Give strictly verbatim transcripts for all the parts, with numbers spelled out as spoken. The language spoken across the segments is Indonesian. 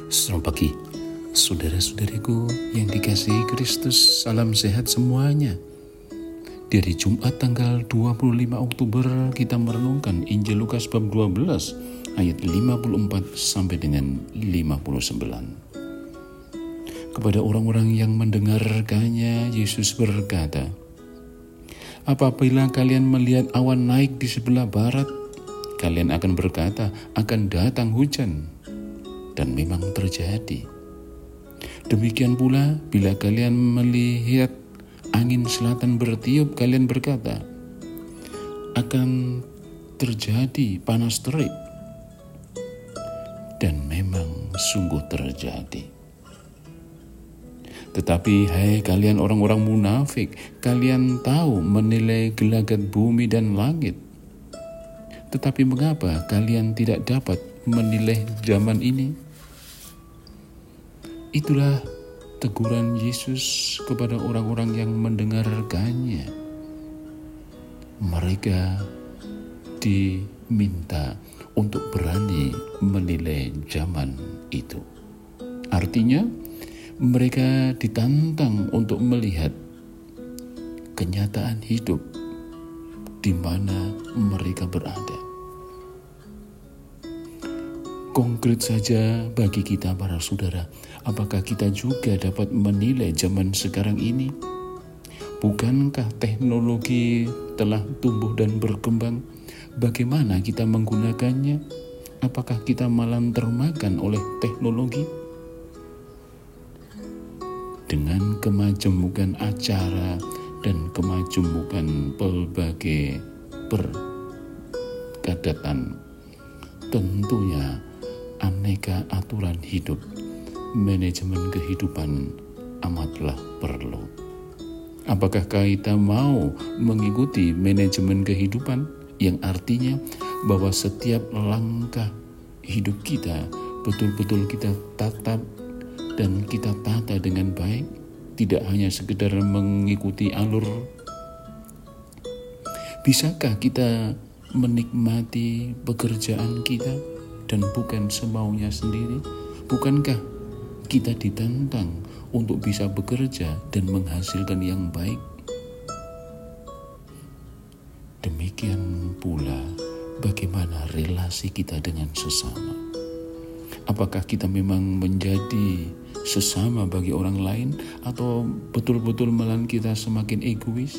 Selamat pagi, saudara-saudariku yang dikasihi Kristus, salam sehat semuanya. Dari Jumat tanggal dua puluh lima Oktober kita merenungkan Injil Lukas bab dua belas ayat lima puluh empat sampai dengan lima puluh sembilan. Kepada orang-orang yang mendengarkannya, Yesus berkata, "Apabila kalian melihat awan naik di sebelah barat, kalian akan berkata, akan datang hujan." Dan memang terjadi. Demikian pula bila kalian melihat angin selatan bertiup, kalian berkata, akan terjadi panas terik. Dan memang sungguh terjadi. Tetapi hai kalian orang-orang munafik, kalian tahu menilai gelagat bumi dan langit. Tetapi mengapa kalian tidak dapat menilai zaman ini? Itulah teguran Yesus kepada orang-orang yang mendengarkannya. Mereka diminta untuk berani menilai zaman itu. Artinya, mereka ditantang untuk melihat kenyataan hidup di mana mereka berada. Konkret saja bagi kita para saudara, apakah kita juga dapat menilai zaman sekarang ini? Bukankah teknologi telah tumbuh dan berkembang? Bagaimana kita menggunakannya? Apakah kita malah termakan oleh teknologi? Dengan kemajemukan acara dan kemajemukan pelbagai perkadatan, tentunya aneka aturan hidup, manajemen kehidupan amatlah perlu. Apakah kita mau mengikuti manajemen kehidupan yang artinya bahwa setiap langkah hidup kita betul-betul kita tatap dan kita tata dengan baik, tidak hanya sekedar mengikuti alur? Bisakah kita menikmati pekerjaan kita dan bukan semaunya sendiri? Bukankah kita ditantang untuk bisa bekerja dan menghasilkan yang baik? Demikian pula bagaimana relasi kita dengan sesama? Apakah kita memang menjadi sesama bagi orang lain atau betul-betul malah kita semakin egois?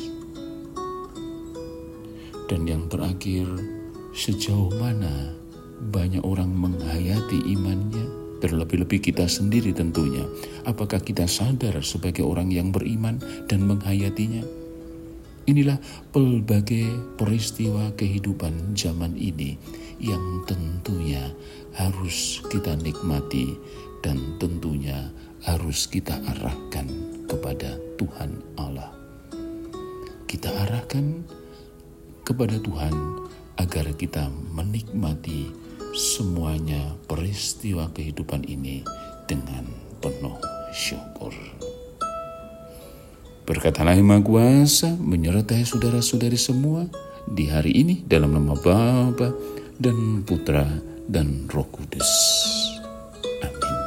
Dan yang terakhir, sejauh mana banyak orang menghayati imannya, terlebih-lebih kita sendiri tentunya. Apakah kita sadar sebagai orang yang beriman dan menghayatinya? Inilah pelbagai peristiwa kehidupan zaman ini yang tentunya harus kita nikmati dan tentunya harus kita arahkan kepada Tuhan Allah. Kita arahkan kepada Tuhan agar kita menikmati semuanya peristiwa kehidupan ini dengan penuh syukur. Berkat Allah yang Maha Kuasa menyertai saudara-saudari semua di hari ini dalam nama Bapa dan Putra dan Roh Kudus. Amin.